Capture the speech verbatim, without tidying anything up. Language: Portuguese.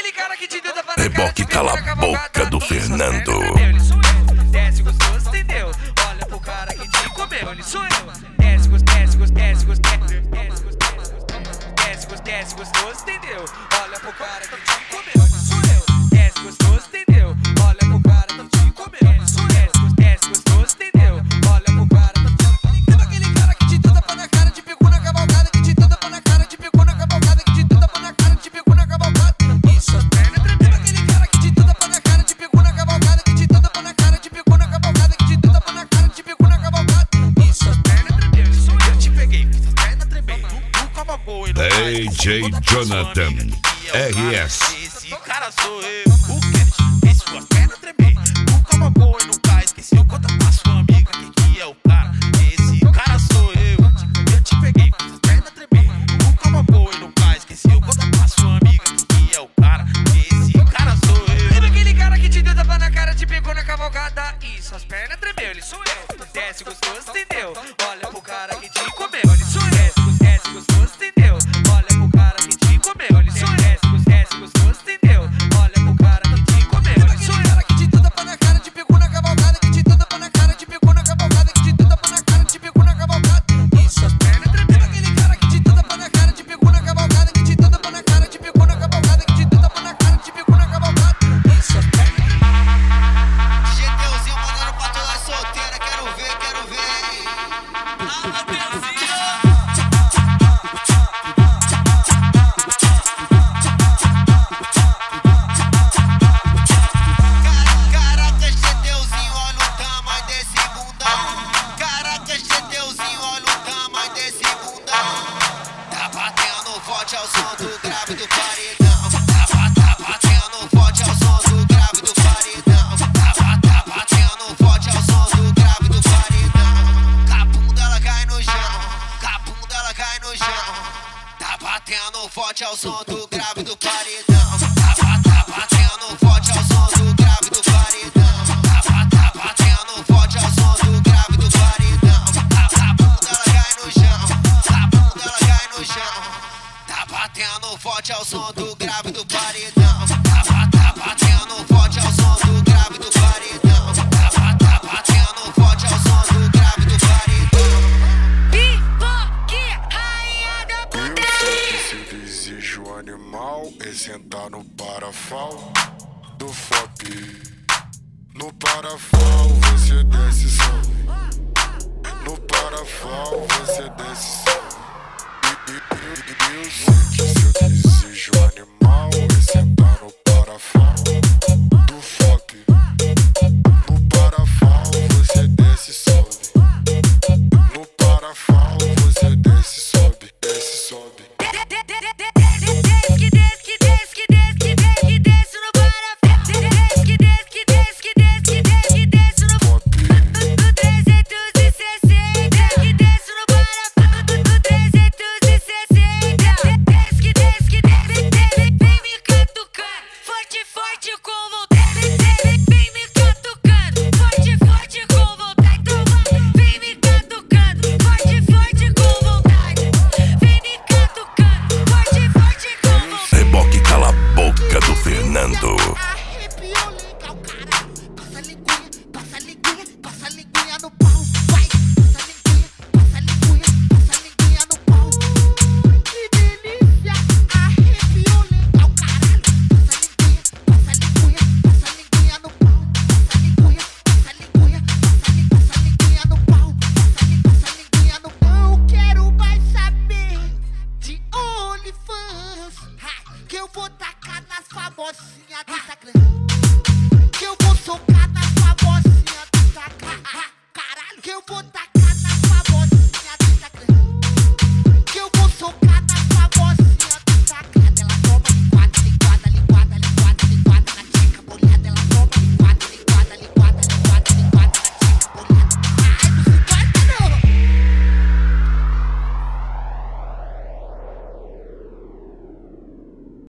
aquele cara que te deu tapa na cara. Reboque cala a boca do Fernando. Ele sou eu, desce gostoso, entendeu? Olha pro cara que te comeu, ele sou eu. Desce gostoso, desce gostoso, desce gostoso, desce gostoso, desce gostoso, entendeu? Olha pro cara que te comeu, ele sou eu. Desce gostoso, entendeu? Olha pro cara que te comeu, ele sou eu. Desce gostoso, entendeu? Olha pro cara que te comeu. Aquele cara que te deu tapa na cara, te pegou na cavalgada, que te deu tapa na cara, te pegou na cavalgada, que te deu tapa na cara, te pegou na cavalgada. E suas pernas tremendo. Aquele cara que te deu tapa na cara, te pegou na cavalgada, que te deu tapa na cara, te pegou na cavalgada, que te deu tapa na cara, te pegou na cavalgada. E suas pernas tremendo. Sou eu, te peguei, fiz as pernas tremer. Tu cavalgou e não D J Jonathan R S. Esse cara sou eu, o Kennedy, fez suas pernas tremer. Tu cavalgou e nunca esqueceu. Conta pra sua amiga que que é o cara. Esse cara sou eu, eu te peguei, fiz as pernas tremer. Tu cavalgou e nunca esqueceu. Conta pra sua amiga que que é o cara. Esse cara sou eu. Lembra aquele cara que te deu tapa na cara, te pegou na cavalgada e suas pernas tremeu, ele sou eu. Desce gostoso, entendeu? Olha pro cara que te comeu, ele sou eu. Desce gostoso, entendeu? Olha pro cara que te comeu, ele sou eu. Desce gostoso, entendeu? Olha pro cara que te comeu, ele sou eu. Cara que te deu tapa na cara, te pegou na cavalgada, que te deu tapa na cara, te pegou na cavalgada, que te deu tapa na cara, te pegou na cavalgada. E suas pernas tremendo. Aquele cara que te deu tapa na cara, te pegou na cavalgada, que te deu tapa na cara, te pegou na cavalgada, que te deu tapa na cara, te pegou na cavalgada. E suas pernas. GTzinho mandando pra toda solteira, quero ver, quero ver. Alô, Caraca, GTzinho, olha o tamanho desse bundão. Caraca, GTzinho, olha o tamanho desse bundão. Tá batendo forte ao som do grave do paredão. Tá, tá batendo forte ao som do grave do paredão. Tá, tá batendo forte ao som do grave do paredão. Com a bunda ela cai no chão, com a bunda ela cai no chão. Tá batendo forte ao som do grave do paredão. Tá, tá batendo forte ao som do grave do paredão. Tá, tá batendo forte ao som do grave do paredão. Tá, a bunda ela cai no chão, a bunda ela cai no chão. Tá batendo forte ao som do grave do paredão. Tá, tá batendo forte ao som do grave do paredão. Tá, tá batendo forte ao som do grave do paredão. Pipoque, rainha da putaria. Se desejo animal é sentar no parafal do F O P. No parafal você desce e sobe. No parafal você desce e sobe. E, e, e, eu sei que seu desejo animal é sentar no parafal do F O P. No parafal você desce e sobe. No parafal você desce e sobe, desce e sobe. Desce, desce, desce, desce, desce, desce no parafal. Desce, desce, desce, desce, desce, desce no do trezentos e sessenta. Que desce no parafal do trezentos e sessenta. Desce, desce, desce, desce, vem me catucando, forte, forte com vontade. Vem me catucando, forte, forte com vontade. Então vai, vem me catucando, forte, forte com vontade. Vem me catucando, forte, forte com vontade. Reboque cala a boca do Fernando. Arrepiou legal, caralho. Passa a linguinha, passa a linguinha, passa a linguinha no pau. Vai, passa a linguinha, passa a linguinha, passa a linguinha no pau. Que delícia, arrepiou legal, caralho. Passa a linguinha, passa a linguinha, passa a linguinha no pau. Passa a linguinha, passa a linguinha, passa a linguinha, passa a linguinha no pau. Passa a linguinha, passa a linguinha no pau. Eu quero mais saber de OnlyFans, que eu vou tacar nas famosinhas do Instagram. Que eu vou socar nas famosinhas do Instagram. Caralho, que eu vou tacar